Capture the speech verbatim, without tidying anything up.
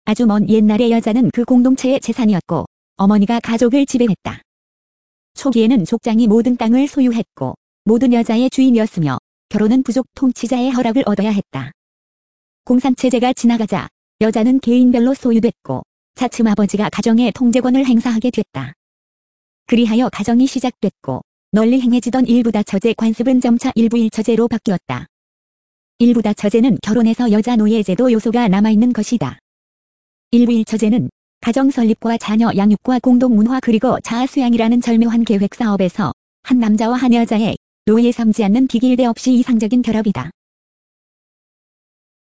아주 먼 옛날의 여자는 그 공동체의 재산이었고 어머니가 가족을 지배했다. 초기에는 족장이 모든 땅을 소유했고 모든 여자의 주인이었으며 결혼은 부족 통치자의 허락을 얻어야 했다. 공산체제가 지나가자 여자는 개인별로 소유됐고 차츰 아버지가 가정의 통제권을 행사하게 됐다. 그리하여 가정이 시작됐고 널리 행해지던 일부다처제 관습은 점차 일부일처제로 바뀌었다. 일부다처제는 결혼해서 여자 노예제도 요소가 남아있는 것이다. 일부일처제는 가정 설립과 자녀 양육과 공동문화 그리고 자아 수양이라는 절묘한 계획 사업에서 한 남자와 한 여자의 노예 삼지 않는 비길대 없이 이상적인 결합이다.